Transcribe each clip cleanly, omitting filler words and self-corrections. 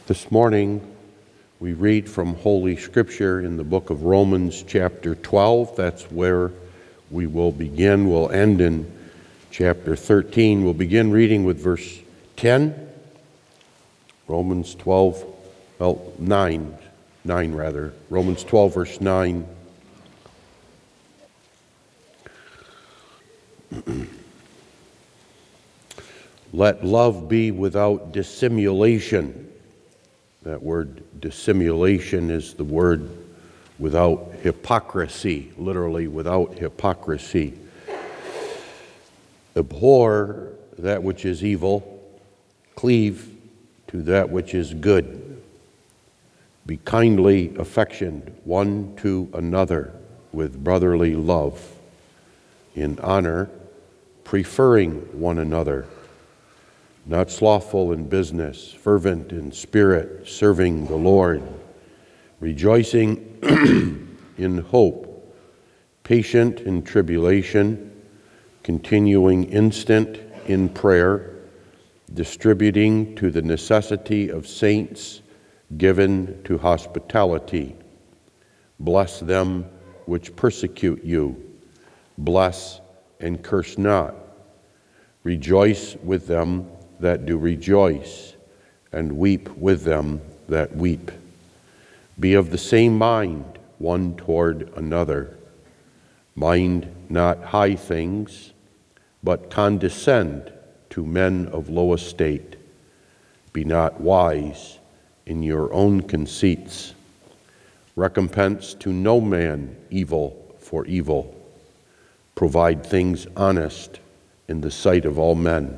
This morning, we read from Holy Scripture in the book of Romans, chapter 12. That's where we will begin. We'll end in chapter 13. We'll begin reading with verse 10. Romans 12, Romans 12, verse 9. Let love be without dissimulation. That word dissimulation is the word without hypocrisy, literally without hypocrisy. Abhor that which is evil, cleave to that which is good. Be kindly affectioned one to another with brotherly love, in honor, preferring one another. Not slothful in business, fervent in spirit, serving the Lord, rejoicing in hope, patient in tribulation, continuing instant in prayer, distributing to the necessity of saints, given to hospitality. Bless them which persecute you. Bless and curse not. Rejoice with them that do rejoice, and weep with them that weep. Be of the same mind one toward another. Mind not high things, but condescend to men of low estate. Be not wise in your own conceits. Recompense to no man evil for evil. Provide things honest in the sight of all men.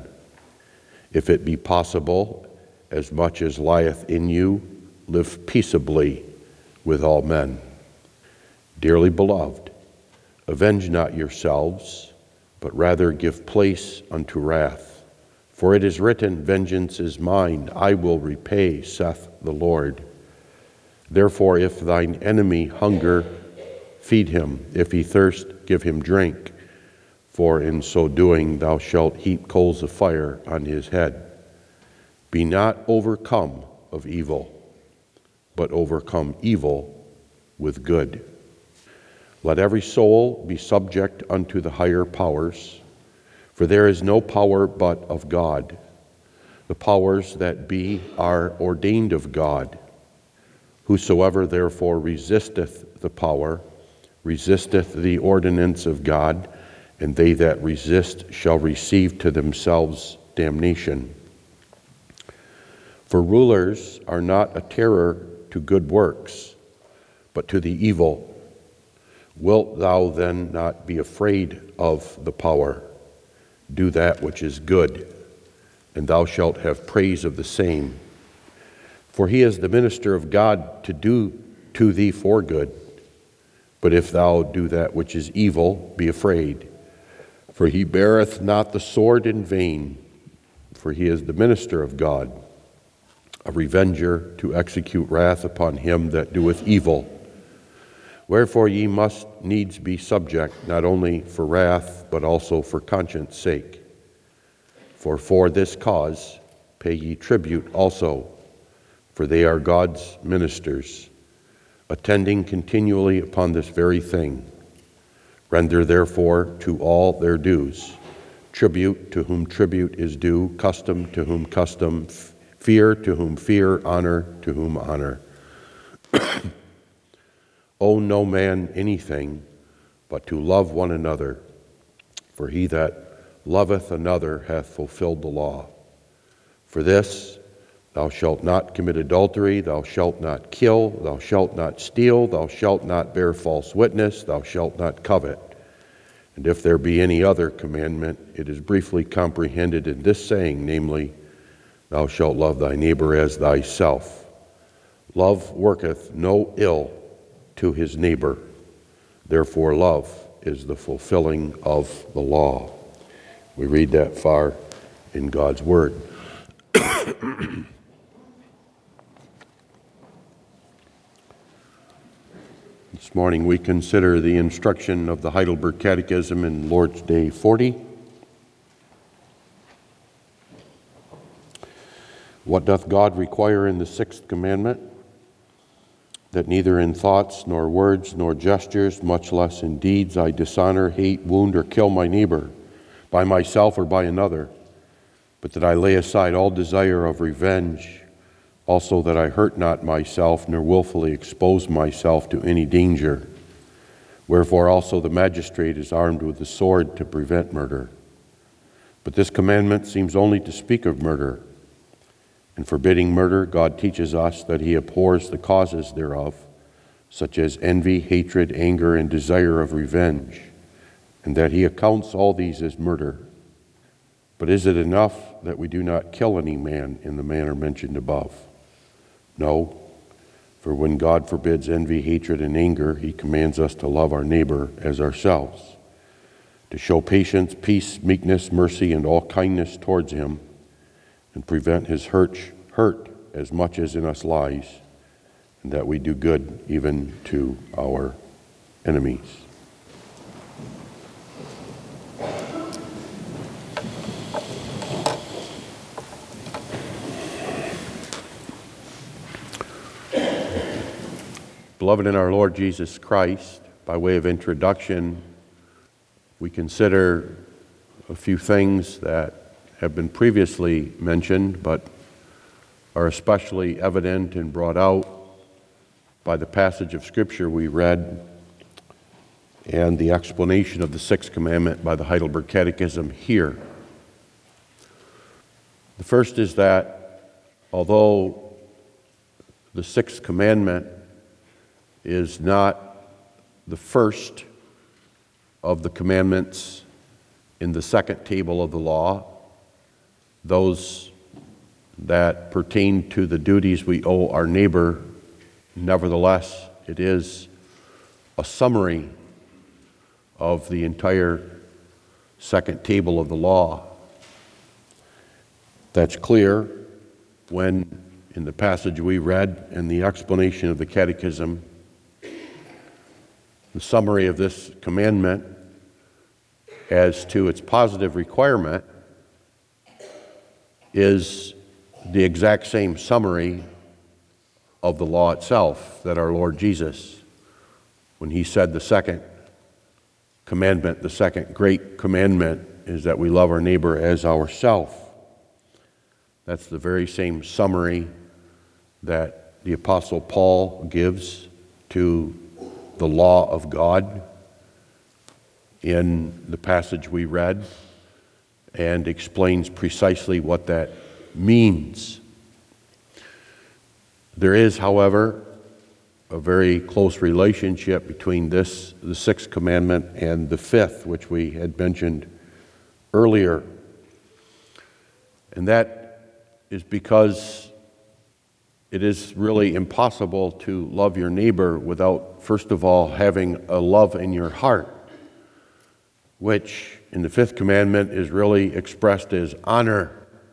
If it be possible, as much as lieth in you, live peaceably with all men. Dearly beloved, avenge not yourselves, but rather give place unto wrath. For it is written, Vengeance is mine, I will repay, saith the Lord. Therefore, if thine enemy hunger, feed him. If he thirst, give him drink. For in so doing thou shalt heap coals of fire on his head. Be not overcome of evil, but overcome evil with good. Let every soul be subject unto the higher powers, for there is no power but of God. The powers that be are ordained of God. Whosoever therefore resisteth the power, resisteth the ordinance of God, and they that resist shall receive to themselves damnation. For rulers are not a terror to good works, but to the evil. Wilt thou then not be afraid of the power? Do that which is good, and thou shalt have praise of the same. For he is the minister of God to do to thee for good. But if thou do that which is evil, be afraid. For he beareth not the sword in vain, for he is the minister of God, a revenger to execute wrath upon him that doeth evil. Wherefore ye must needs be subject, not only for wrath, but also for conscience sake. For this cause pay ye tribute also, for they are God's ministers, attending continually upon this very thing. Render therefore to all their dues, tribute to whom tribute is due, custom to whom custom, fear to whom fear, honor to whom honor. Owe no man anything but to love one another, for he that loveth another hath fulfilled the law. For this, thou shalt not commit adultery, thou shalt not kill, thou shalt not steal, thou shalt not bear false witness, thou shalt not covet. And if there be any other commandment, it is briefly comprehended in this saying, namely, thou shalt love thy neighbor as thyself. Love worketh no ill to his neighbor. Therefore, love is the fulfilling of the law. We read that far in God's Word. This morning we consider the instruction of the Heidelberg Catechism in Lord's Day 40. What doth God require in the sixth commandment? That neither in thoughts, nor words, nor gestures, much less in deeds, I dishonor, hate, wound, or kill my neighbor, by myself or by another, but that I lay aside all desire of revenge, also that I hurt not myself, nor willfully expose myself to any danger. Wherefore also the magistrate is armed with the sword to prevent murder. But this commandment seems only to speak of murder. In forbidding murder, God teaches us that he abhors the causes thereof, such as envy, hatred, anger, and desire of revenge, and that he accounts all these as murder. But is it enough that we do not kill any man in the manner mentioned above? No, for when God forbids envy, hatred, and anger, he commands us to love our neighbor as ourselves, to show patience, peace, meekness, mercy, and all kindness towards him, and prevent his hurt as much as in us lies, and that we do good even to our enemies. Beloved in our Lord Jesus Christ, by way of introduction, we consider a few things that have been previously mentioned, but are especially evident and brought out by the passage of Scripture we read and the explanation of the sixth commandment by the Heidelberg Catechism here. The first is that although the sixth commandment is not the first of the commandments in the second table of the law, those that pertain to the duties we owe our neighbor, nevertheless, it is a summary of the entire second table of the law. That's clear when, in the passage we read and the explanation of the Catechism, the summary of this commandment as to its positive requirement is the exact same summary of the law itself that our Lord Jesus, when he said the second commandment, the second great commandment, is that we love our neighbor as ourselves. That's the very same summary that the Apostle Paul gives to the law of God in the passage we read, and explains precisely what that means. There is, however, a very close relationship between the sixth commandment, and the fifth, which we had mentioned earlier. And that is because it is really impossible to love your neighbor without, first of all, having a love in your heart, which in the fifth commandment is really expressed as honor.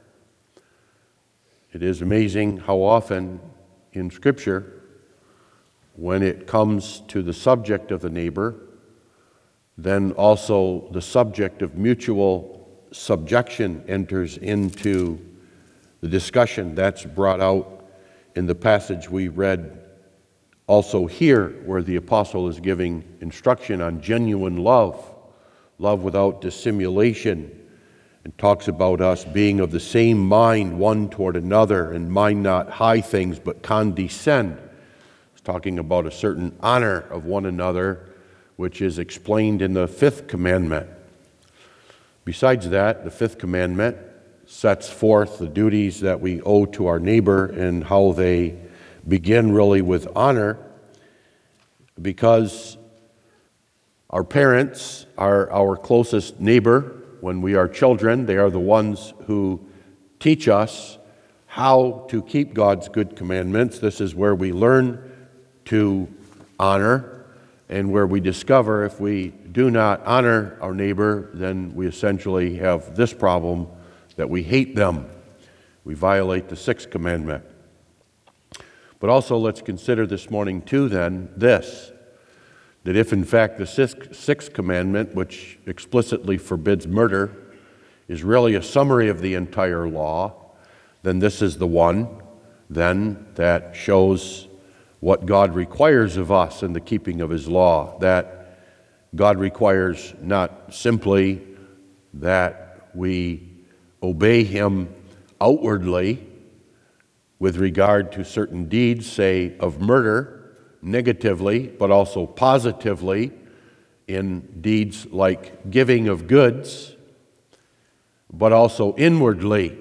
It is amazing how often in Scripture, when it comes to the subject of the neighbor, then also the subject of mutual subjection enters into the discussion. That's brought out in the passage we read also here, where the apostle is giving instruction on genuine love without dissimulation, and talks about us being of the same mind one toward another, and mind not high things but condescend. It's talking about a certain honor of one another, which is explained in the fifth commandment. Besides that, the fifth commandment sets forth the duties that we owe to our neighbor and how they begin really with honor, because our parents are our closest neighbor. When we are children, they are the ones who teach us how to keep God's good commandments. This is where we learn to honor, and where we discover if we do not honor our neighbor, then we essentially have this problem, that we hate them. We violate the sixth commandment. But also let's consider this morning too then this, that if in fact the sixth commandment, which explicitly forbids murder, is really a summary of the entire law, then this is the one then that shows what God requires of us in the keeping of His law, that God requires not simply that we obey Him outwardly with regard to certain deeds, say, of murder, negatively, but also positively in deeds like giving of goods, but also inwardly.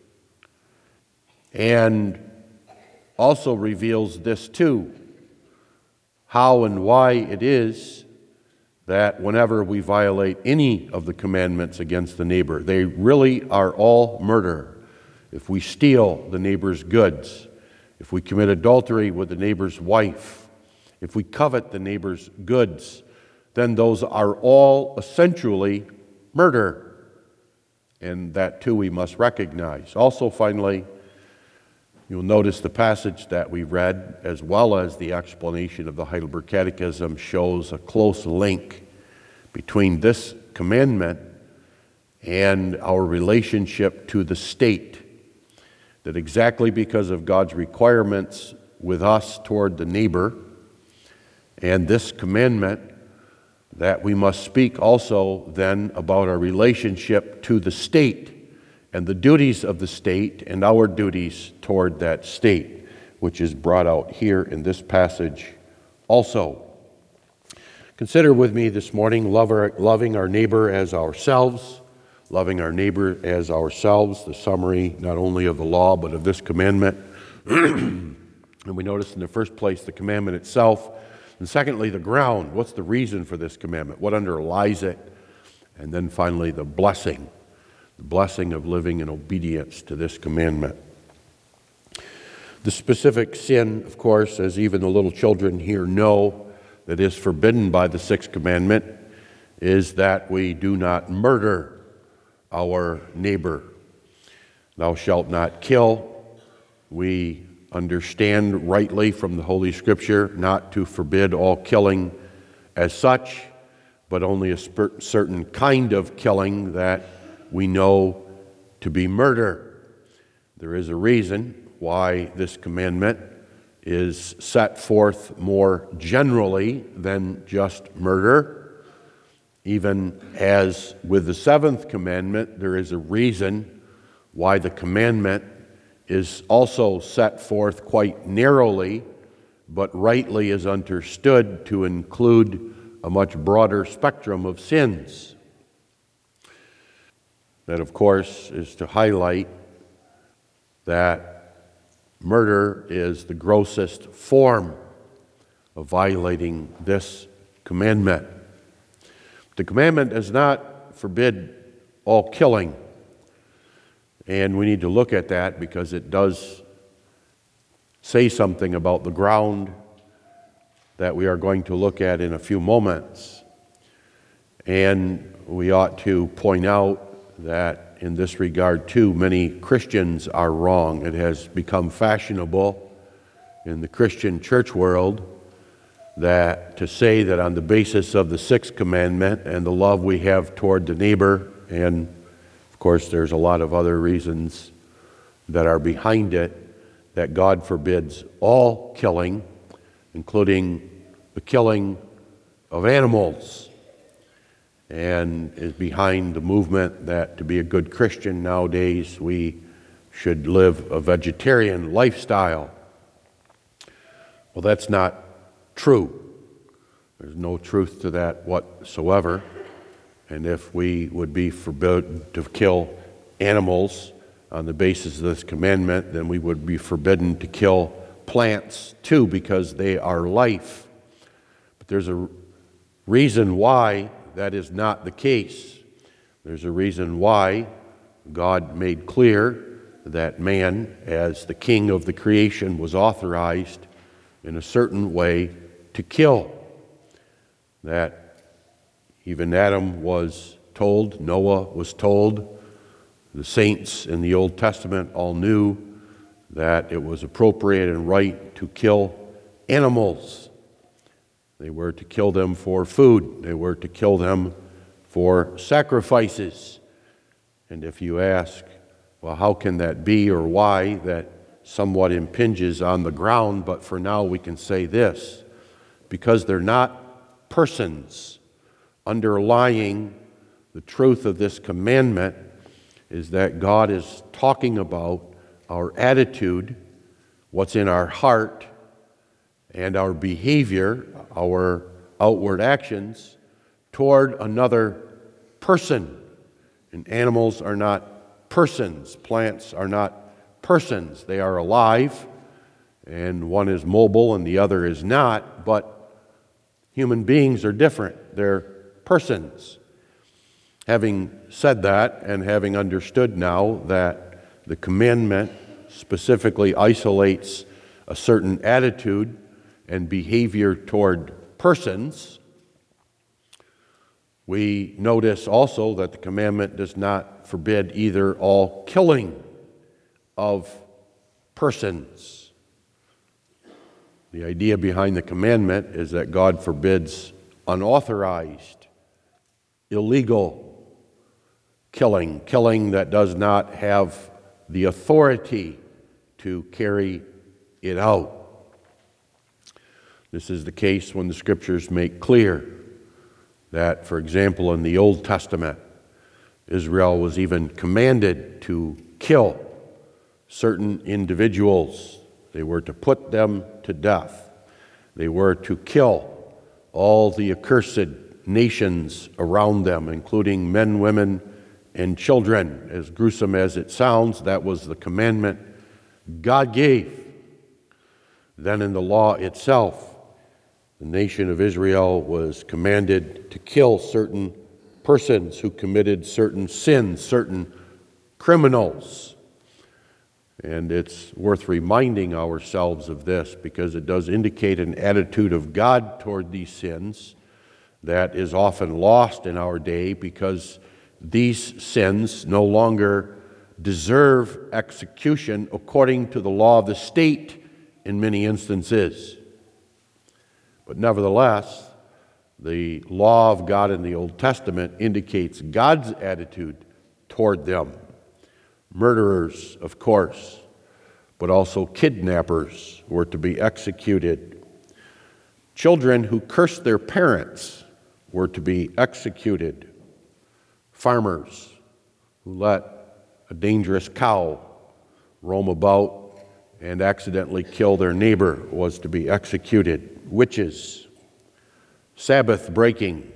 And also reveals this too, how and why it is that whenever we violate any of the commandments against the neighbor, they really are all murder. If we steal the neighbor's goods, if we commit adultery with the neighbor's wife, if we covet the neighbor's goods, then those are all essentially murder. And that too we must recognize. Also, finally, you'll notice the passage that we read, as well as the explanation of the Heidelberg Catechism, shows a close link between this commandment and our relationship to the state. That exactly because of God's requirements with us toward the neighbor and this commandment, that we must speak also then about our relationship to the state and the duties of the state and our duties toward that state, which is brought out here in this passage also. Consider with me this morning loving our neighbor as ourselves, loving our neighbor as ourselves, the summary not only of the law but of this commandment. And we notice in the first place the commandment itself, and secondly the ground. What's the reason for this commandment? What underlies it? And then finally the blessing of living in obedience to this commandment. The specific sin, of course, as even the little children here know, that is forbidden by the sixth commandment, is that we do not murder our neighbor. Thou shalt not kill. We understand rightly from the Holy Scripture not to forbid all killing as such, but only a certain kind of killing that we know to be murder. There is a reason why this commandment is set forth more generally than just murder. Even as with the seventh commandment, there is a reason why the commandment is also set forth quite narrowly, but rightly is understood to include a much broader spectrum of sins. That, of course, is to highlight that murder is the grossest form of violating this commandment. The commandment does not forbid all killing, and we need to look at that because it does say something about the ground that we are going to look at in a few moments. And we ought to point out that in this regard too, many Christians are wrong. It has become fashionable in the Christian church world that to say that on the basis of the sixth commandment and the love we have toward the neighbor, and of course there's a lot of other reasons that are behind it, that God forbids all killing, including the killing of animals, and is behind the movement that to be a good Christian nowadays we should live a vegetarian lifestyle. Well, that's not true. There's no truth to that whatsoever. And if we would be forbidden to kill animals on the basis of this commandment, then we would be forbidden to kill plants too, because they are life. But there's a reason why that is not the case. There's a reason why God made clear that man, as the king of the creation, was authorized in a certain way to kill. That even Adam was told, Noah was told, the saints in the Old Testament all knew that it was appropriate and right to kill animals. They were to kill them for food. They were to kill them for sacrifices. And if you ask Well, how can that be, or why? That somewhat impinges on the ground, but for now we can say this: because they're not persons. Underlying the truth of this commandment is that God is talking about our attitude, what's in our heart, and our behavior, our outward actions toward another person. And animals are not persons. Plants are not persons. They are alive, and one is mobile and the other is not, but human beings are different. They're persons. Having said that, and having understood now that the commandment specifically isolates a certain attitude and behavior toward persons, we notice also that the commandment does not forbid either all killing of persons. The idea behind the commandment is that God forbids unauthorized, illegal killing that does not have the authority to carry it out. This is the case when the Scriptures make clear that, for example, in the Old Testament, Israel was even commanded to kill certain individuals. They were to put them to death. They were to kill all the accursed nations around them, including men, women, and children. As gruesome as it sounds, that was the commandment God gave. Then in the law itself, the nation of Israel was commanded to kill certain persons who committed certain sins, certain criminals. And it's worth reminding ourselves of this because it does indicate an attitude of God toward these sins that is often lost in our day because these sins no longer deserve execution according to the law of the state in many instances. But nevertheless, the law of God in the Old Testament indicates God's attitude toward them. Murderers, of course, but also kidnappers were to be executed. Children who cursed their parents were to be executed. Farmers who let a dangerous cow roam about and accidentally kill their neighbor was to be executed. Witches, Sabbath breaking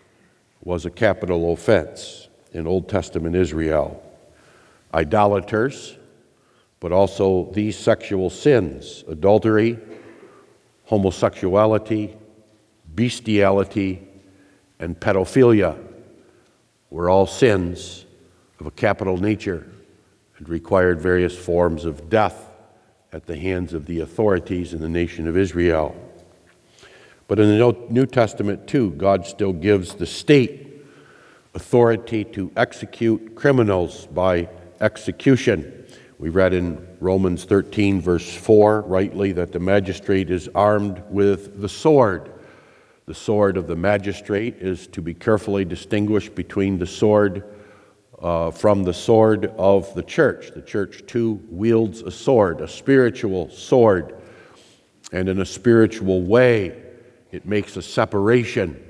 was a capital offense in Old Testament Israel. Idolaters, but also these sexual sins: adultery, homosexuality, bestiality, and pedophilia were all sins of a capital nature and required various forms of death at the hands of the authorities in the nation of Israel. But in the New Testament, too, God still gives the state authority to execute criminals by execution. We read in Romans 13, verse 4, rightly, that the magistrate is armed with the sword. The sword of the magistrate is to be carefully distinguished between the sword from the sword of the church. The church, too, wields a sword, a spiritual sword, and in a spiritual way, it makes a separation.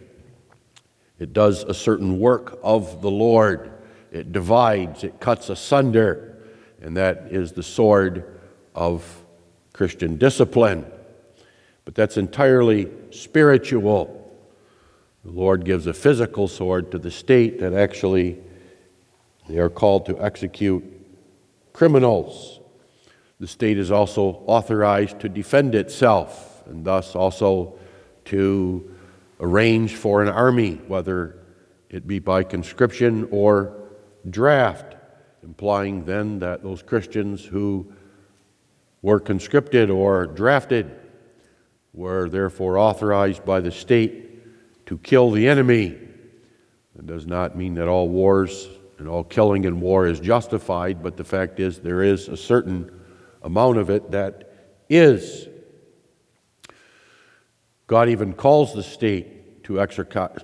It does a certain work of the Lord. It divides, it cuts asunder, and that is the sword of Christian discipline. But that's entirely spiritual. The Lord gives a physical sword to the state that actually they are called to execute criminals. The state is also authorized to defend itself, and thus also to arrange for an army, whether it be by conscription or draft, implying then that those Christians who were conscripted or drafted were therefore authorized by the state to kill the enemy. It does not mean that all wars and all killing in war is justified, but the fact is there is a certain amount of it that is. God even calls the state to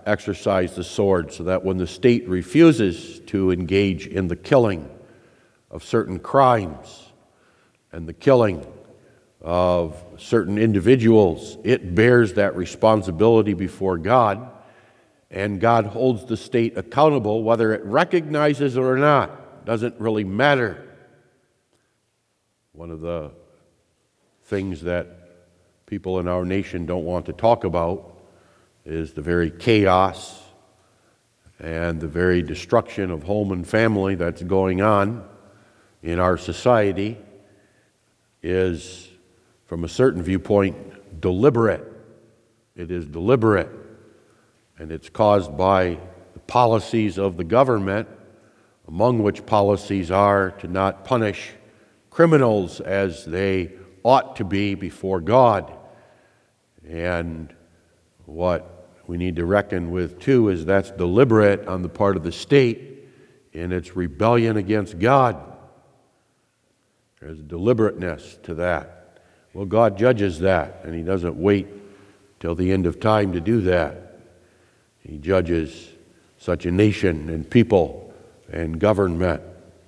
exercise the sword so that when the state refuses to engage in the killing of certain crimes and the killing of certain individuals, it bears that responsibility before God, and God holds the state accountable whether it recognizes it or not. Doesn't really matter. One of the things that people in our nation don't want to talk about is the very chaos and the very destruction of home and family that's going on in our society is, from a certain viewpoint, deliberate. It is deliberate, and it's caused by the policies of the government, among which policies are to not punish criminals as they ought to be before God. And what we need to reckon with, too, is that's deliberate on the part of the state in its rebellion against God. There's deliberateness to that. Well, God judges that, and He doesn't wait till the end of time to do that. He judges such a nation and people and government.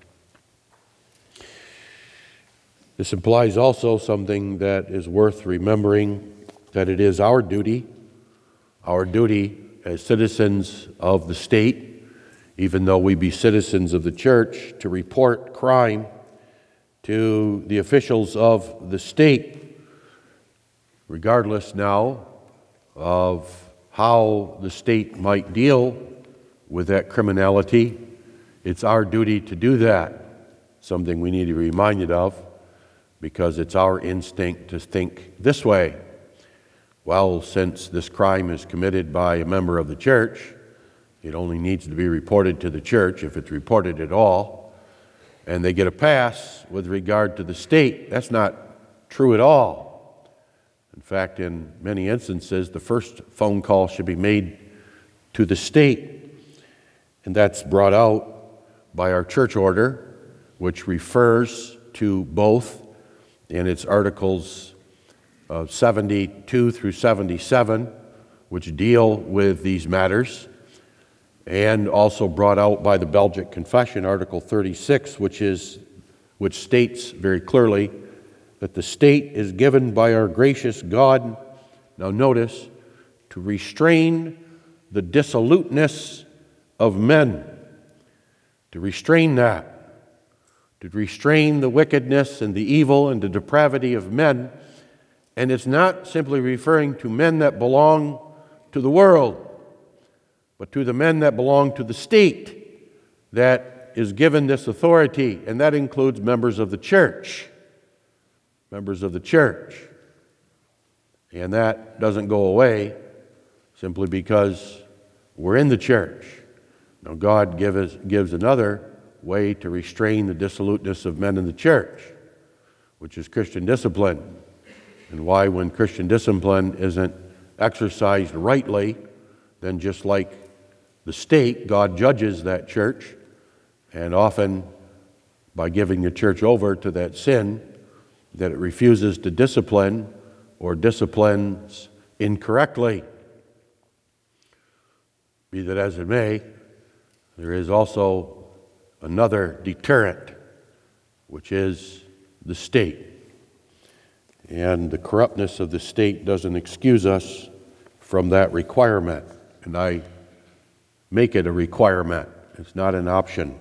This implies also something that is worth remembering, that it is our duty as citizens of the state, even though we be citizens of the church, to report crime to the officials of the state, regardless now of how the state might deal with that criminality. It's our duty to do that, something we need to be reminded of, because it's our instinct to think this way. Well, since this crime is committed by a member of the church, it only needs to be reported to the church, if it's reported at all, and they get a pass with regard to the state. That's not true at all. In fact, in many instances, the first phone call should be made to the state, and that's brought out by our church order, which refers to both in its articles 72 through 77, which deal with these matters, and also brought out by the Belgic Confession, Article 36, which states very clearly that the state is given by our gracious God, now notice, to restrain the dissoluteness of men, to restrain that, to restrain the wickedness and the evil and the depravity of men. And it's not simply referring to men that belong to the world, but to the men that belong to the state that is given this authority, and that includes members of the church. Members of the church. And that doesn't go away simply because we're in the church. Now, God gives another way to restrain the dissoluteness of men in the church, which is Christian discipline. And why, when Christian discipline isn't exercised rightly, then just like the state, God judges that church, and often by giving the church over to that sin, that it refuses to discipline or disciplines incorrectly. Be that as it may, there is also another deterrent, which is the state. And the corruptness of the state doesn't excuse us from that requirement. And I make it a requirement. It's not an option.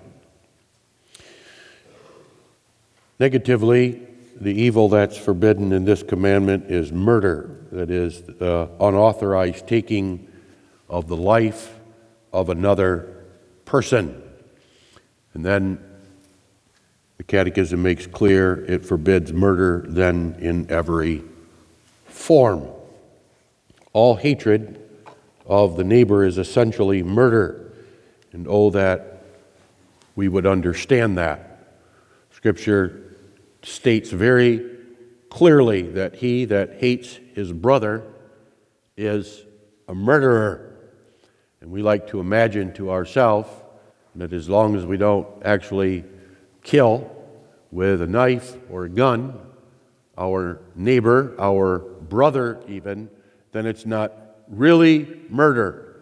Negatively, the evil that's forbidden in this commandment is murder. That is, the unauthorized taking of the life of another person. And then the Catechism makes clear it forbids murder then in every form. All hatred of the neighbor is essentially murder. And oh, that we would understand that. Scripture states very clearly that he that hates his brother is a murderer. And we like to imagine to ourselves that as long as we don't actually kill with a knife or a gun our neighbor, our brother even, then it's not really murder.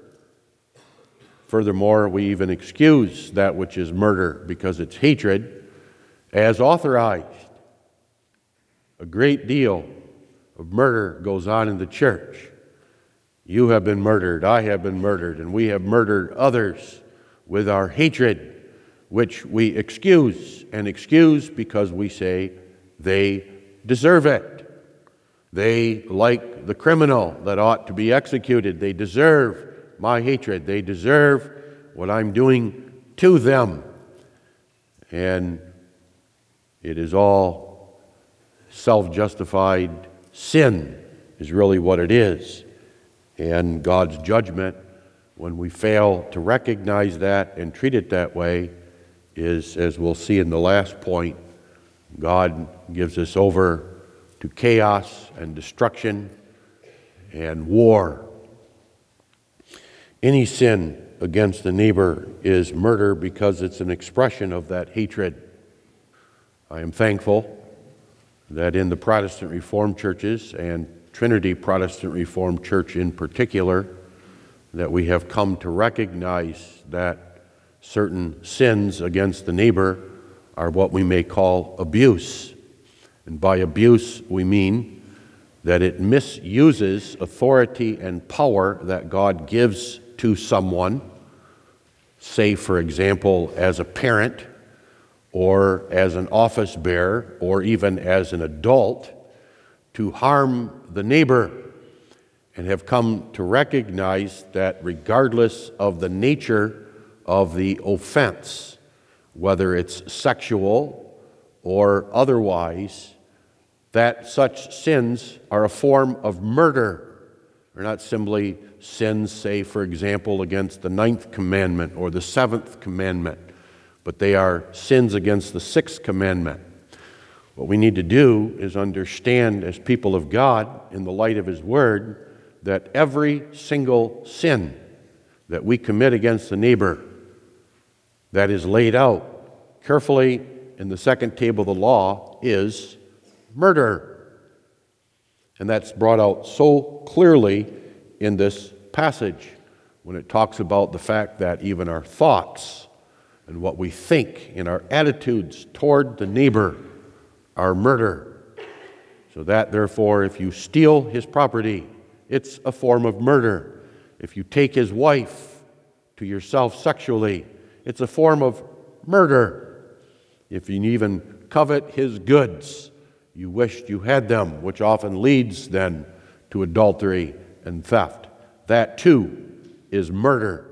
Furthermore, we even excuse that which is murder because it's hatred, as authorized. A great deal of murder goes on in the church. You have been murdered, I have been murdered, and we have murdered others with our hatred, which we excuse, and excuse because we say they deserve it. They, like the criminal that ought to be executed, they deserve my hatred. They deserve what I'm doing to them. And it is all self-justified sin is really what it is. And God's judgment, when we fail to recognize that and treat it that way, is, as we'll see in the last point, God gives us over to chaos and destruction and war. Any sin against the neighbor is murder because it's an expression of that hatred. I am thankful that in the Protestant Reformed churches, and Trinity Protestant Reformed Church in particular, that we have come to recognize that certain sins against the neighbor are what we may call abuse. And by abuse, we mean that it misuses authority and power that God gives to someone, say, for example, as a parent, or as an office bearer, or even as an adult, to harm the neighbor, and have come to recognize that regardless of the nature of the offense, whether it's sexual or otherwise, that such sins are a form of murder. They're not simply sins, say, for example, against the 9th commandment or the 7th commandment, but they are sins against the 6th commandment. What we need to do is understand as people of God, in the light of His Word, that every single sin that we commit against the neighbor that is laid out carefully in the second table of the law is murder. And that's brought out so clearly in this passage when it talks about the fact that even our thoughts and what we think in our attitudes toward the neighbor are murder. So that, therefore, if you steal his property, it's a form of murder. If you take his wife to yourself sexually, it's a form of murder. If you even covet his goods, you wished you had them, which often leads then to adultery and theft. That too is murder.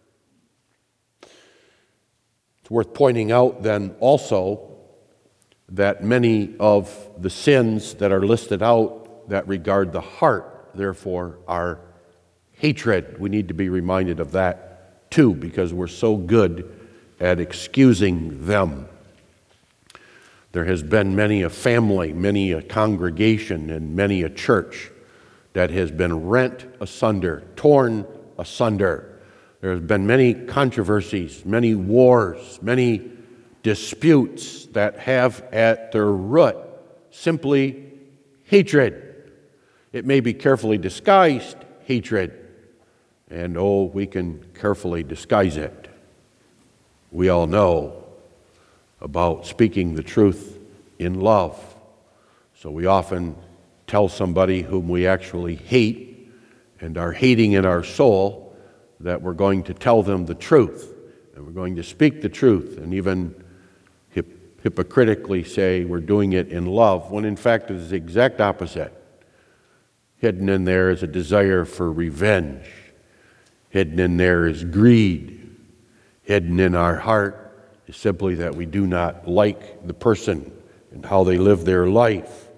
It's worth pointing out then also that many of the sins that are listed out that regard the heart, therefore, are hatred. We need to be reminded of that too, because we're so good at excusing them. There has been many a family, many a congregation, and many a church that has been rent asunder, torn asunder. There has been many controversies, many wars, many disputes that have at their root simply hatred. It may be carefully disguised hatred, and we can carefully disguise it. We all know about speaking the truth in love. So we often tell somebody whom we actually hate and are hating in our soul that we're going to tell them the truth, and we're going to speak the truth, and even hypocritically say we're doing it in love, when in fact it is the exact opposite. Hidden in there is a desire for revenge. Hidden in there is greed. Hidden in our heart is simply that we do not like the person and how they live their life.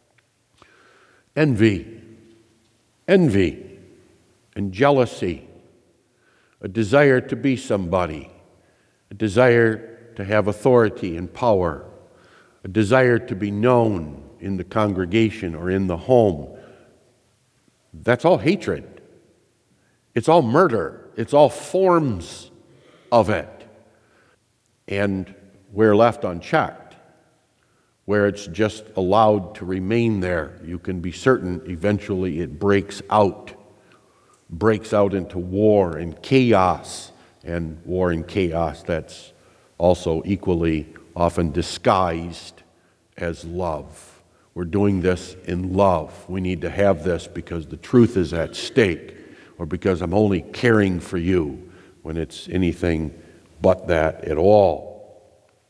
Envy and jealousy, a desire to be somebody, a desire to have authority and power, a desire to be known in the congregation or in the home. That's all hatred. It's all murder. It's all forms of it. And where left unchecked, where it's just allowed to remain there, you can be certain eventually it breaks out into war and chaos. And war and chaos, that's also equally often disguised as love. We're doing this in love. We need to have this because the truth is at stake, or because I'm only caring for you, when it's anything but that at all.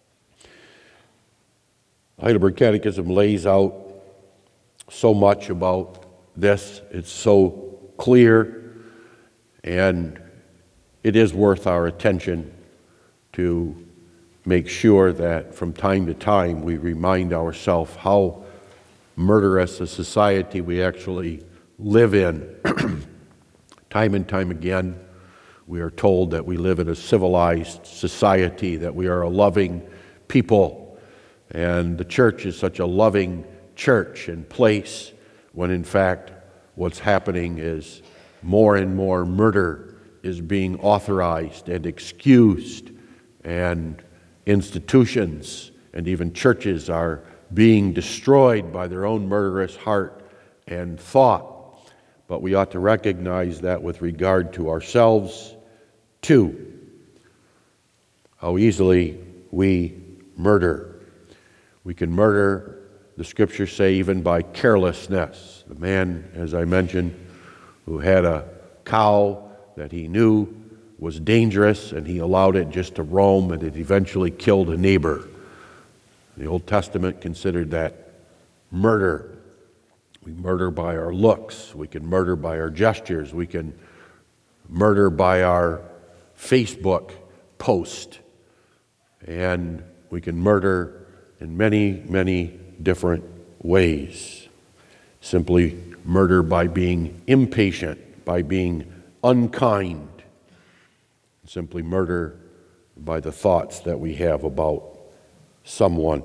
Heidelberg Catechism lays out so much about this. It's so clear, and it is worth our attention to make sure that from time to time we remind ourselves how murderous a society we actually live in. Time and time again, we are told that we live in a civilized society, that we are a loving people, and the church is such a loving church and place, when in fact what's happening is more and more murder is being authorized and excused, and institutions and even churches are being destroyed by their own murderous heart and thought. But we ought to recognize that with regard to ourselves too, how easily we murder. We can murder, the scriptures say, even by carelessness. The man, as I mentioned, who had a cow that he knew was dangerous, and he allowed it just to roam, and it eventually killed a neighbor. The Old Testament considered that murder. We murder by our looks. We can murder by our gestures. We can murder by our Facebook post. And we can murder in many, many different ways. Simply murder by being impatient, by being unkind. Simply murder by the thoughts that we have about someone.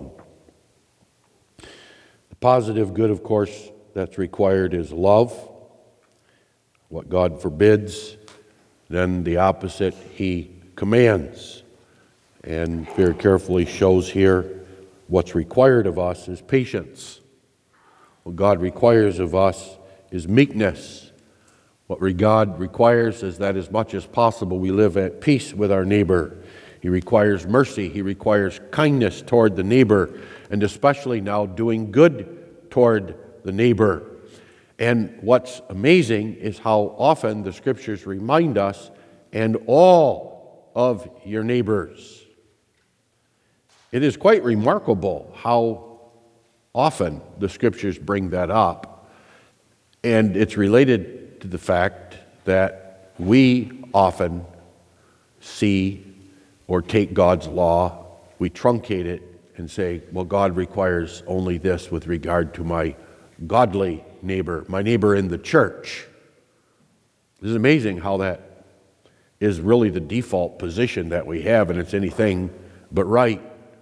The positive good, of course, that's required is love. What God forbids, then the opposite He commands. And very carefully shows here what's required of us is patience. What God requires of us is meekness. What God requires is that as much as possible we live at peace with our neighbor. He requires mercy. He requires kindness toward the neighbor, and especially now doing good toward the neighbor. And what's amazing is how often the scriptures remind us, and all of your neighbors. It is quite remarkable how often the scriptures bring that up, and it's related to the fact that we often see or take God's law, we truncate it and say, well, God requires only this with regard to my godly neighbor, my neighbor in the church. This is amazing how that is really the default position that we have, and it's anything but right.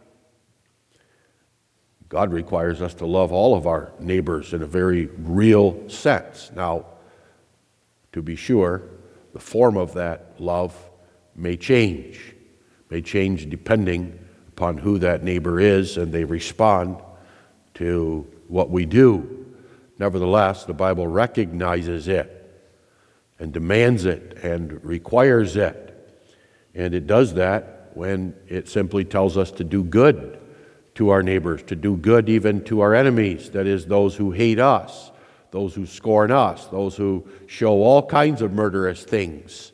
God requires us to love all of our neighbors in a very real sense. Now, to be sure, the form of that love may change depending upon who that neighbor is, and they respond to what we do. Nevertheless, the Bible recognizes it and demands it and requires it. And it does that when it simply tells us to do good to our neighbors, to do good even to our enemies, that is, those who hate us, those who scorn us, those who show all kinds of murderous things.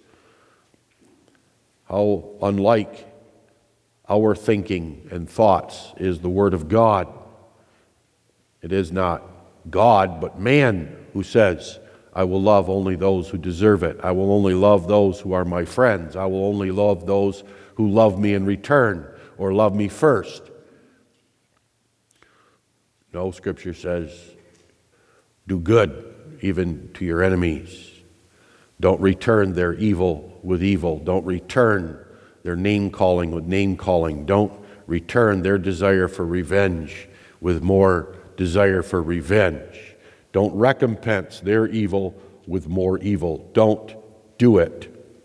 How unlike our thinking and thoughts is the Word of God. It is not God, but man who says, I will love only those who deserve it. I will only love those who are my friends. I will only love those who love me in return or love me first. No, Scripture says, do good even to your enemies. Don't return their evil with evil. Don't return their name-calling with name-calling. Don't return their desire for revenge with more desire for revenge. Don't recompense their evil with more evil. Don't do it.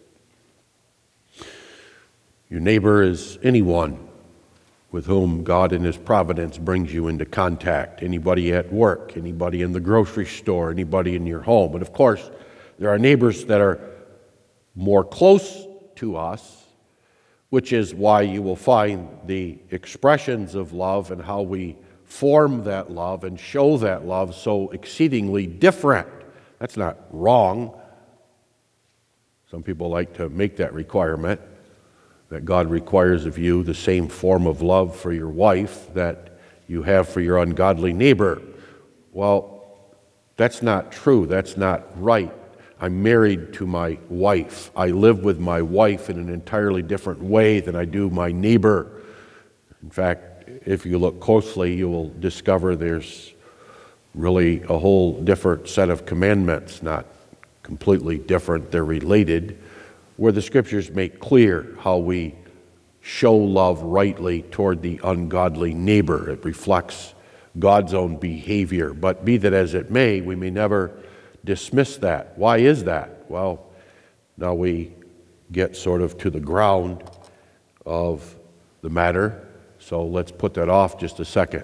Your neighbor is anyone with whom God in His providence brings you into contact. Anybody at work, anybody in the grocery store, anybody in your home. But of course, there are neighbors that are more close to us, which is why you will find the expressions of love and how we form that love and show that love so exceedingly different. That's not wrong. Some people like to make that requirement, that God requires of you the same form of love for your wife that you have for your ungodly neighbor. Well, that's not true. That's not right. I'm married to my wife. I live with my wife in an entirely different way than I do my neighbor. In fact, if you look closely, you will discover there's really a whole different set of commandments, not completely different, they're related, where the Scriptures make clear how we show love rightly toward the ungodly neighbor. It reflects God's own behavior. But be that as it may, we may never dismiss that. Why is that? Well, now we get sort of to the ground of the matter, so let's put that off just a second.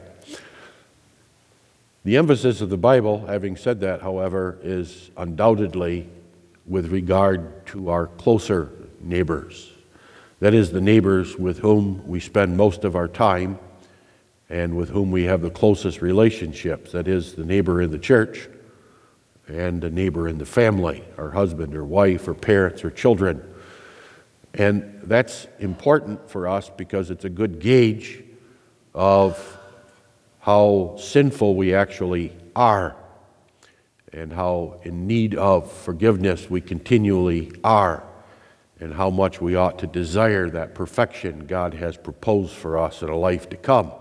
The emphasis of the Bible, having said that, however, is undoubtedly with regard to our closer neighbors. That is, the neighbors with whom we spend most of our time and with whom we have the closest relationships. That is, the neighbor in the church and a neighbor in the family, our husband or wife or parents or children. And that's important for us because it's a good gauge of how sinful we actually are and how in need of forgiveness we continually are and how much we ought to desire that perfection God has proposed for us in a life to come.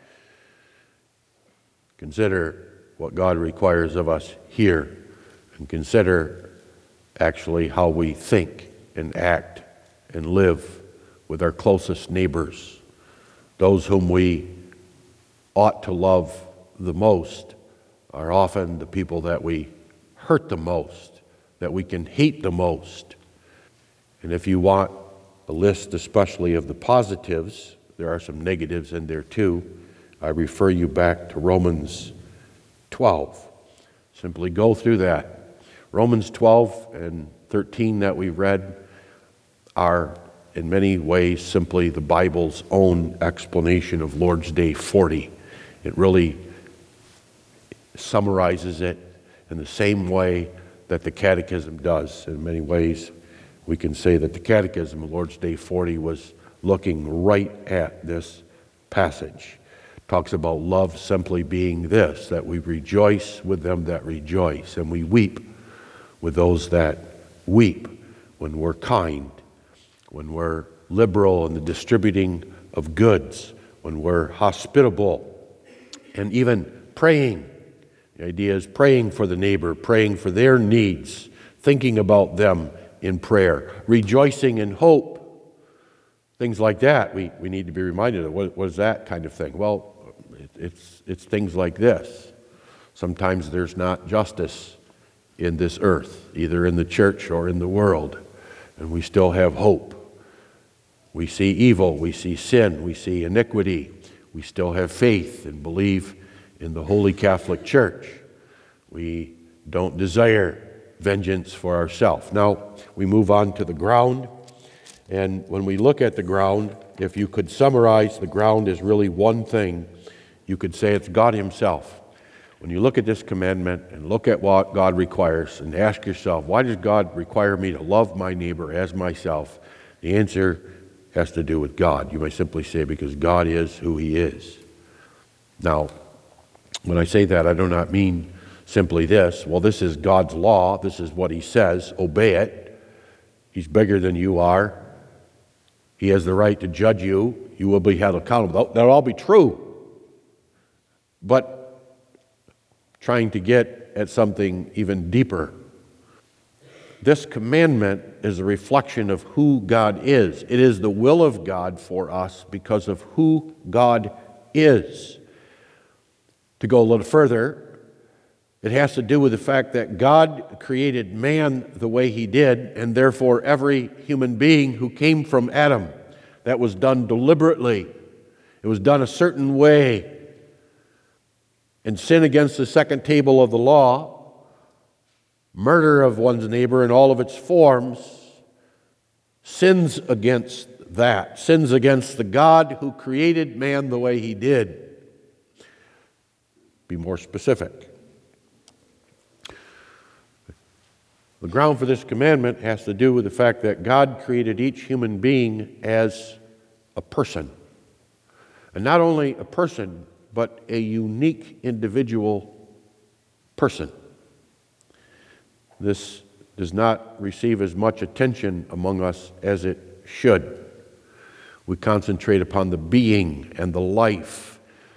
Consider what God requires of us here, and consider actually how we think and act and live with our closest neighbors, those whom we ought to love the most are often the people that we hurt the most, that we can hate the most. And if you want a list especially of the positives, there are some negatives in there too. I refer you back to Romans 12. Simply go through that. Romans 12 and 13 that we read are in many ways simply the Bible's own explanation of Lord's Day 40. It really summarizes it in the same way that the Catechism does. In many ways, we can say that the Catechism of Lord's Day 40 was looking right at this passage. It talks about love simply being this, that we rejoice with them that rejoice, and we weep with those that weep, when we're kind, when we're liberal in the distributing of goods, when we're hospitable, and even praying. The idea is praying for the neighbor, praying for their needs, thinking about them in prayer, rejoicing in hope. Things like that we need to be reminded of. What is that kind of thing? Well, it's things like this. Sometimes there's not justice in this earth, either in the church or in the world, and we still have hope. We see evil, we see sin, we see iniquity. We still have faith and believe in the Holy Catholic Church. We don't desire vengeance for ourselves. Now, we move on to the ground. And when we look at the ground, if you could summarize the ground as really one thing, you could say it's God Himself. When you look at this commandment and look at what God requires and ask yourself, why does God require me to love my neighbor as myself? The answer has to do with God. You may simply say, because God is who He is. Now, when I say that, I do not mean simply this. Well, this is God's law. This is what He says. Obey it. He's bigger than you are. He has the right to judge you. You will be held accountable. That'll all be true. But trying to get at something even deeper. This commandment is a reflection of who God is. It is the will of God for us because of who God is. To go a little further, it has to do with the fact that God created man the way He did, and therefore every human being who came from Adam. That was done deliberately. It was done a certain way. And sin against the second table of the law, murder of one's neighbor in all of its forms, sins against that, sins against the God who created man the way he did. Be more specific. The ground for this commandment has to do with the fact that God created each human being as a person. And not only a person, but a unique individual person. This does not receive as much attention among us as it should. We concentrate upon the being and the life.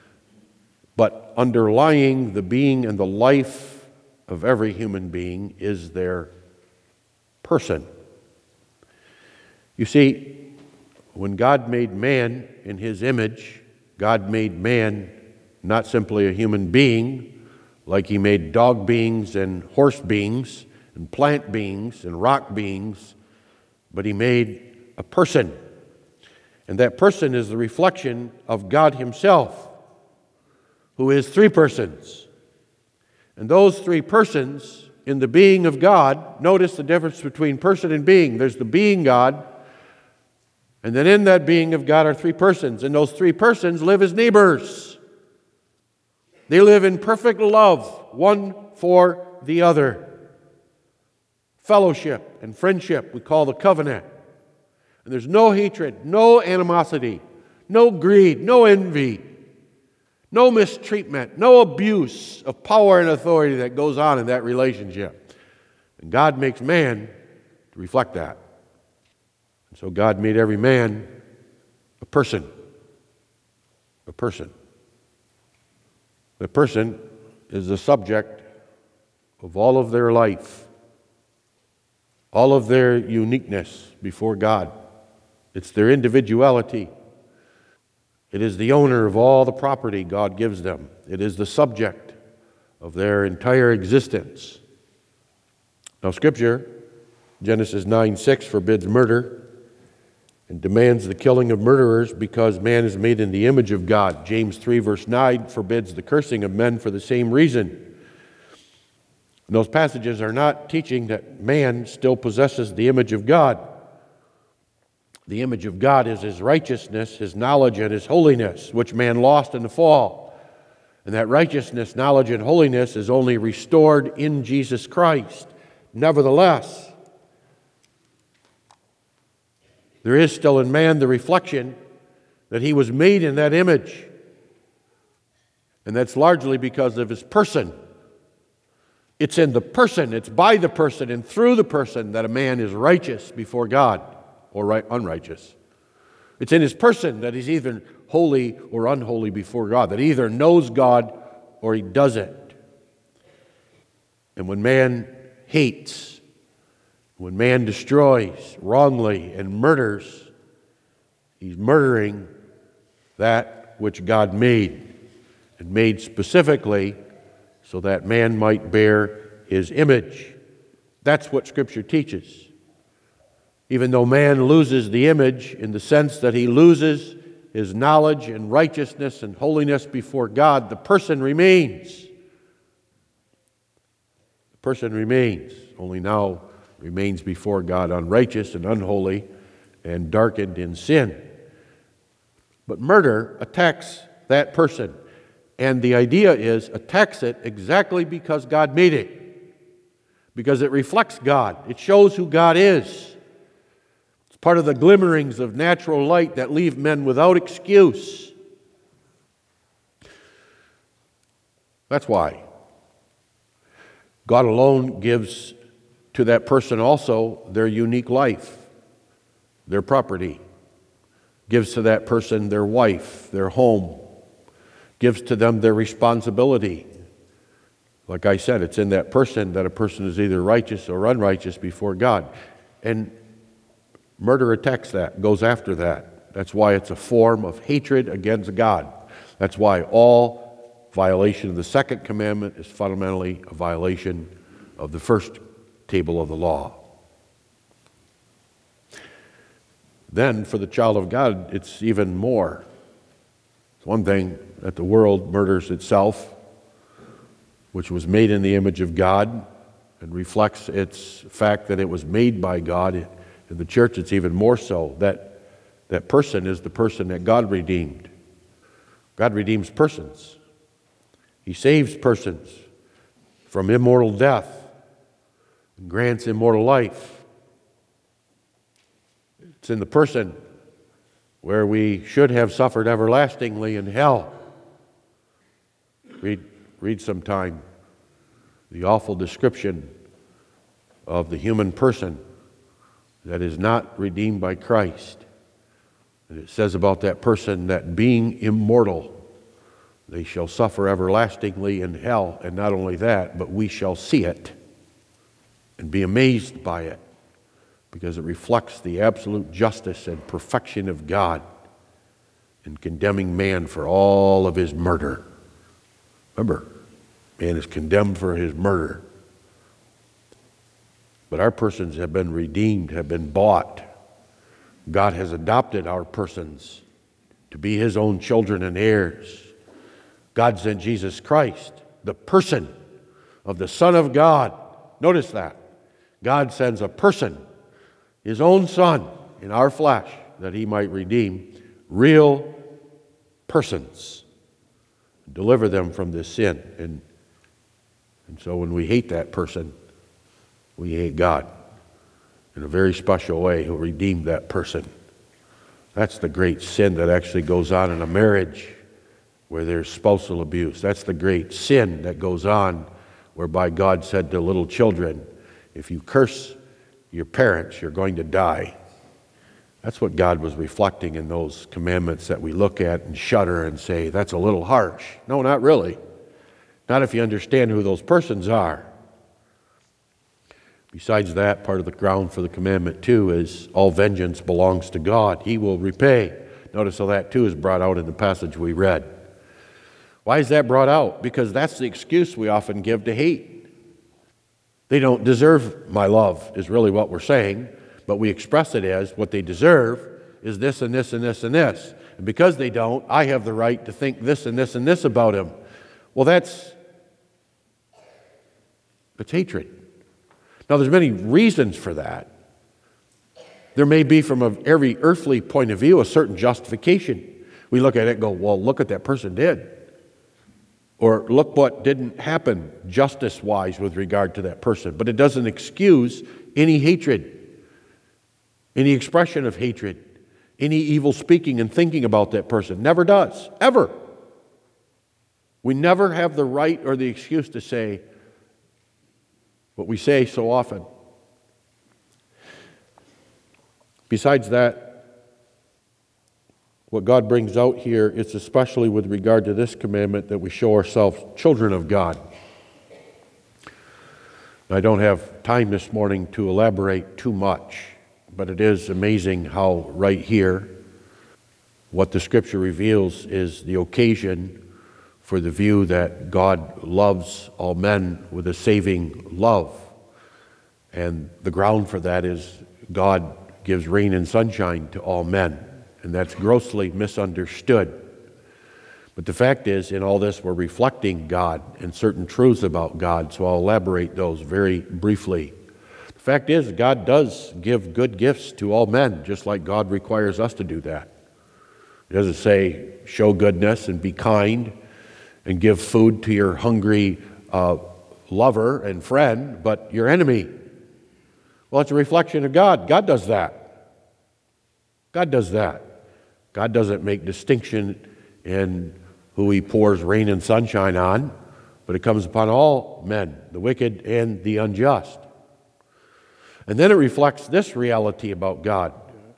But underlying the being and the life of every human being is their person. You see, when God made man in his image, God made man not simply a human being, like he made dog beings and horse beings and plant beings and rock beings, but he made a person. And that person is the reflection of God himself, who is three persons. And those three persons in the being of God, notice the difference between person and being. There's the being God, and then in that being of God are three persons, and those three persons live as neighbors. They live in perfect love, one for the other. Fellowship and friendship we call the covenant. And there's no hatred, no animosity, no greed, no envy, no mistreatment, no abuse of power and authority that goes on in that relationship. And God makes man to reflect that. And so God made every man a person. A person. The person is the subject of all of their life, all of their uniqueness before God. It's their individuality. It is the owner of all the property God gives them. It is the subject of their entire existence. Now, Scripture, Genesis 9:6, forbids murder and demands the killing of murderers because man is made in the image of God. James 3, verse 9, forbids the cursing of men for the same reason. And those passages are not teaching that man still possesses the image of God. The image of God is his righteousness, his knowledge, and his holiness, which man lost in the fall. And that righteousness, knowledge, and holiness is only restored in Jesus Christ. Nevertheless, there is still in man the reflection that he was made in that image. And that's largely because of his person. It's in the person, it's by the person, and through the person that a man is righteous before God. Or unrighteous. It's in his person that he's either holy or unholy before God, that he either knows God or he doesn't. And when man hates, when man destroys wrongly and murders, he's murdering that which God made, and made specifically so that man might bear his image. That's what Scripture teaches. Even though man loses the image in the sense that he loses his knowledge and righteousness and holiness before God, the person remains. The person remains, only now remains before God unrighteous and unholy and darkened in sin. But murder attacks that person. And the idea is, attacks it exactly because God made it. Because it reflects God. It shows who God is. Part of the glimmerings of natural light that leave men without excuse. That's why God alone gives to that person also their unique life, their property. Gives to that person their wife, their home. Gives to them their responsibility. Like I said, it's in that person that a person is either righteous or unrighteous before God. And murder attacks that, goes after that. That's why it's a form of hatred against God. That's why all violation of the second commandment is fundamentally a violation of the first table of the law. Then, for the child of God, it's even more. It's one thing that the world murders itself, which was made in the image of God, and reflects its fact that it was made by God. In the church, it's even more so, that That person is the person that God redeemed. God redeems persons. He saves persons from immortal death and grants immortal life. It's in the person where we should have suffered everlastingly in hell. Read sometime the awful description of the human person that is not redeemed by Christ. And it says about that person that being immortal, they shall suffer everlastingly in hell. And not only that, but we shall see it and be amazed by it, because it reflects the absolute justice and perfection of God in condemning man for all of his murder. Remember, man is condemned for his murder. But our persons have been redeemed, have been bought. God has adopted our persons to be his own children and heirs. God sent Jesus Christ, the person of the Son of God. Notice that. God sends a person, his own Son, in our flesh, that he might redeem real persons, deliver them from this sin. And so when we hate that person, we hate God in a very special way who redeemed that person. That's the great sin that actually goes on in a marriage where there's spousal abuse. That's the great sin that goes on whereby God said to little children, if you curse your parents, you're going to die. That's what God was reflecting in those commandments that we look at and shudder and say, that's a little harsh. No, not really. Not if you understand who those persons are. Besides that, part of the ground for the commandment too is all vengeance belongs to God. He will repay. Notice how that too is brought out in the passage we read. Why is that brought out? Because that's the excuse we often give to hate. They don't deserve my love, is really what we're saying, but we express it as what they deserve is this and this and this and this. And because they don't, I have the right to think this and this and this about him. Well, that's hatred. Now, there's many reasons for that. There may be, from every earthly point of view, a certain justification. We look at it and go, well, look what that person did. Or look what didn't happen justice-wise with regard to that person. But it doesn't excuse any hatred, any expression of hatred, any evil speaking and thinking about that person. Never does, ever. We never have the right or the excuse to say what we say so often. Besides that, what God brings out here is especially with regard to this commandment that we show ourselves children of God. I don't have time this morning to elaborate too much, but it is amazing how right here, what the Scripture reveals is the occasion for the view that God loves all men with a saving love. And the ground for that is God gives rain and sunshine to all men. And that's grossly misunderstood. But the fact is, in all this, we're reflecting God and certain truths about God, so I'll elaborate those very briefly. The fact is, God does give good gifts to all men, just like God requires us to do that. He doesn't say, show goodness and be kind and give food to your hungry lover and friend, but your enemy. Well, it's a reflection of God. God does that. God does that. God doesn't make distinction in who he pours rain and sunshine on, but it comes upon all men, the wicked and the unjust. And then it reflects this reality about God.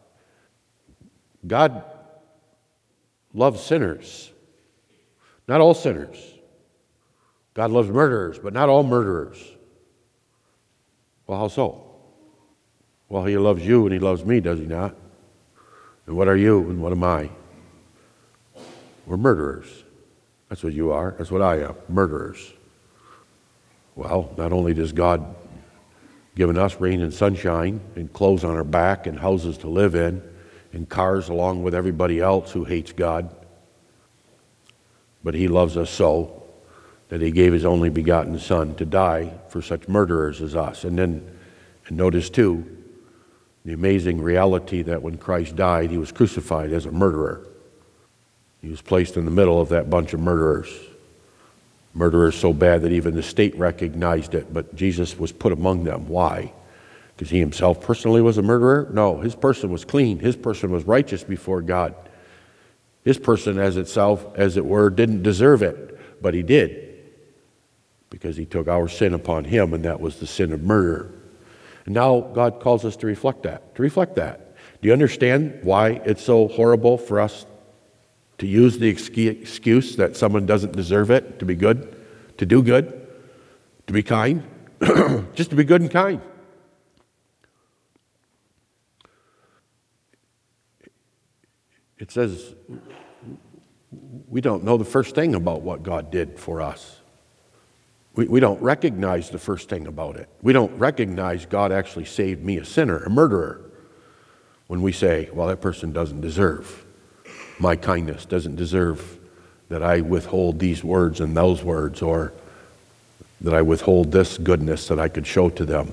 God loves sinners, not all sinners. God loves murderers, but not all murderers. Well, how so? Well, he loves you and he loves me, does he not? And what are you and what am I? We're murderers. That's what you are. That's what I am, murderers. Well, not only does God give us rain and sunshine and clothes on our back and houses to live in and cars along with everybody else who hates God, but he loves us so that he gave his only begotten Son to die for such murderers as us. And notice too, The amazing reality that when Christ died, he was crucified as a murderer. He was placed in the middle of that bunch of murderers. Murderers so bad that even the state recognized it, but Jesus was put among them. Why? Because he himself personally was a murderer? No, his person was clean. His person was righteous before God. His person as itself, as it were, didn't deserve it, but he did, because he took our sin upon him, and that was the sin of murder. And now God calls us to reflect that. Do you understand why it's so horrible for us to use the excuse that someone doesn't deserve it, to be good, to do good, to be kind, just to be good and kind? It says we don't know the first thing about what God did for us. We don't recognize the first thing about it. We don't recognize God actually saved me, a sinner, a murderer, when we say, well, that person doesn't deserve my kindness, doesn't deserve that I withhold these words and those words, or that I withhold this goodness that I could show to them.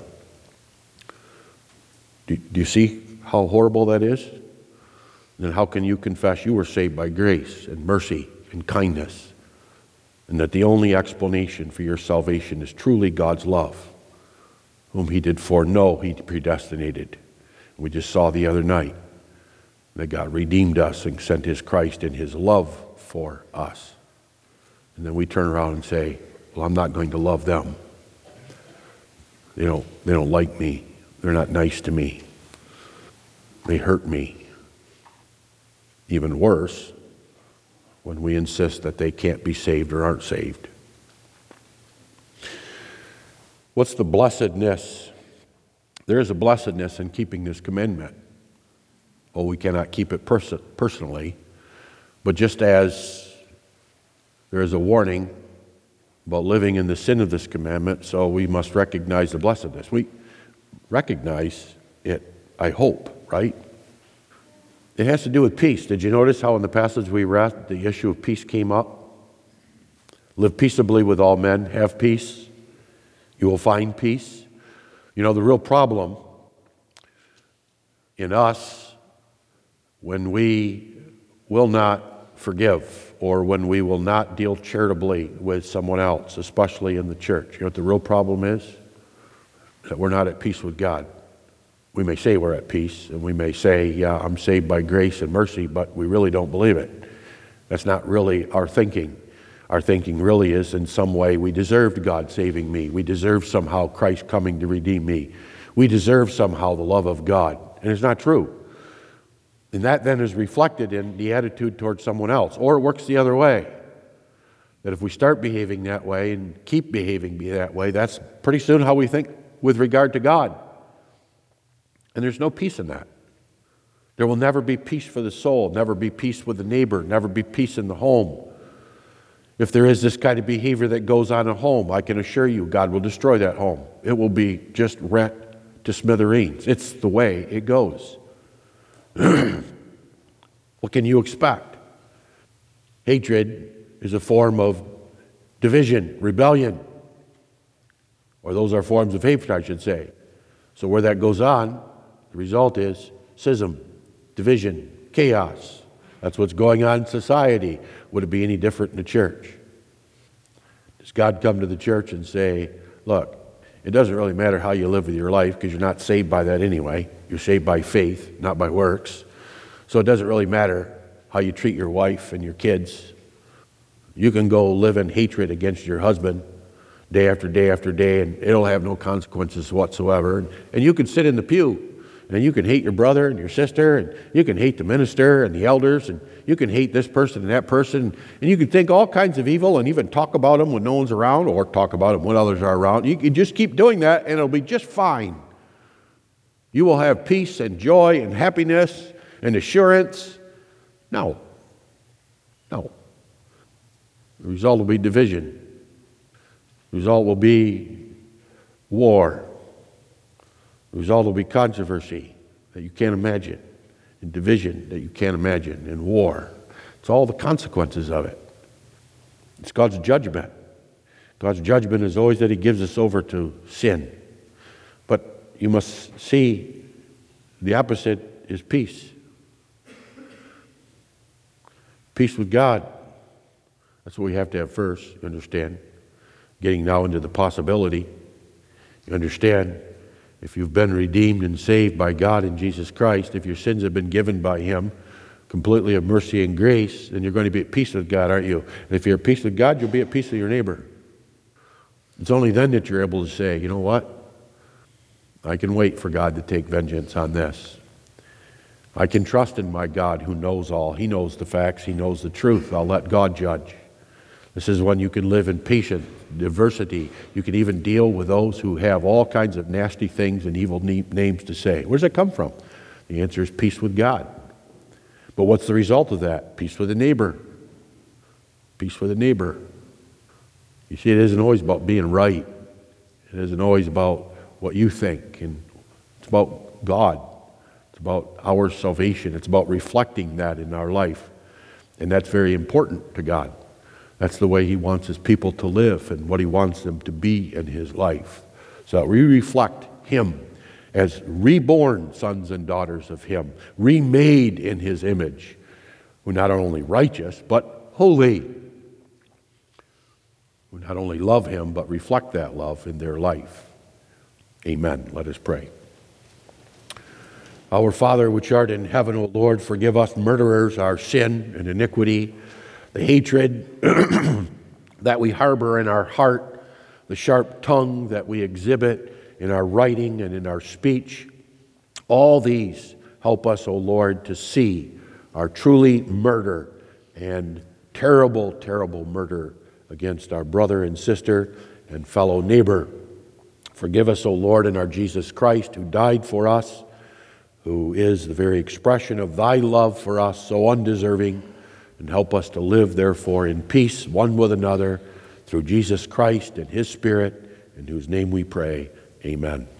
Do you see how horrible that is? Then how can you confess you were saved by grace and mercy and kindness, and that the only explanation for your salvation is truly God's love, whom he did foreknow, he predestinated. We just saw the other night that God redeemed us and sent his Christ in his love for us. And then we turn around and say, well, I'm not going to love them. They don't like me. They're not nice to me. They hurt me. Even worse, when we insist that they can't be saved or aren't saved. What's the blessedness? There is a blessedness in keeping this commandment. Oh, we cannot keep it personally, but just as there is a warning about living in the sin of this commandment, so we must recognize the blessedness. We recognize it, I hope, right? It has to do with peace. Did you notice how in the passage we read, the issue of peace came up? Live peaceably with all men, have peace. You will find peace. You know, the real problem in us, when we will not forgive, or when we will not deal charitably with someone else, especially in the church. You know what the real problem is? That we're not at peace with God. We may say we're at peace, and we may say, yeah, I'm saved by grace and mercy, but we really don't believe it. That's not really our thinking. Our thinking really is, in some way, we deserved God saving me. We deserve somehow Christ coming to redeem me. We deserve somehow the love of God. And it's not true. And that then is reflected in the attitude towards someone else. Or it works the other way. That if we start behaving that way and keep behaving that way, that's pretty soon how we think with regard to God. And there's no peace in that. There will never be peace for the soul, never be peace with the neighbor, never be peace in the home. If there is this kind of behavior that goes on at home, I can assure you God will destroy that home. It will be just rent to smithereens. It's the way it goes. What can you expect? Hatred is a form of division, rebellion. Or those are forms of hatred, I should say. So where that goes on, the result is schism, division, chaos. That's what's going on in society. Would it be any different in the church? Does God come to the church and say, look, it doesn't really matter how you live with your life because you're not saved by that anyway. You're saved by faith, not by works. So it doesn't really matter how you treat your wife and your kids. You can go live in hatred against your husband day after day after day, and it'll have no consequences whatsoever. And you can sit in the pew, and you can hate your brother and your sister, and you can hate the minister and the elders, and you can hate this person and that person, and you can think all kinds of evil and even talk about them when no one's around, or talk about them when others are around. You can just keep doing that, and it'll be just fine. You will have peace and joy and happiness and assurance. No. The result will be division. The result will be war. The result will be controversy that you can't imagine, and division that you can't imagine, and war. It's all the consequences of it. It's God's judgment. God's judgment is always that he gives us over to sin. But you must see The opposite is peace. Peace with God. That's what we have to have first, you understand. Getting now into the possibility. You understand, if you've been redeemed and saved by God in Jesus Christ, if your sins have been given by Him, completely of mercy and grace, then you're going to be at peace with God, aren't you? And if you're at peace with God, you'll be at peace with your neighbor. It's only then that you're able to say, you know what? I can wait for God to take vengeance on this. I can trust in my God who knows all. He knows the facts. He knows the truth. I'll let God judge. This is when you can live in patience, diversity. You can even deal with those who have all kinds of nasty things and evil names to say. Where does that come from? The answer is peace with God. But what's the result of that? Peace with the neighbor. Peace with the neighbor. You see, it isn't always about being right. It isn't always about what you think. And it's about God. It's about our salvation. It's about reflecting that in our life. And that's very important to God. That's the way He wants His people to live and what He wants them to be in His life. So that we reflect Him as reborn sons and daughters of Him, remade in His image, who not only righteous, but holy, who not only love Him, but reflect that love in their life. Amen. Let us pray. Our Father, which art in heaven, O Lord, forgive us murderers our sin and iniquity, the hatred that we harbor in our heart, the sharp tongue that we exhibit in our writing and in our speech. All these help us, O Lord, to see our truly murder and terrible, terrible murder against our brother and sister and fellow neighbor. Forgive us, O Lord, in our Jesus Christ, who died for us, who is the very expression of Thy love for us, so undeserving, and help us to live, therefore, in peace one with another through Jesus Christ and His Spirit, in whose name we pray. Amen.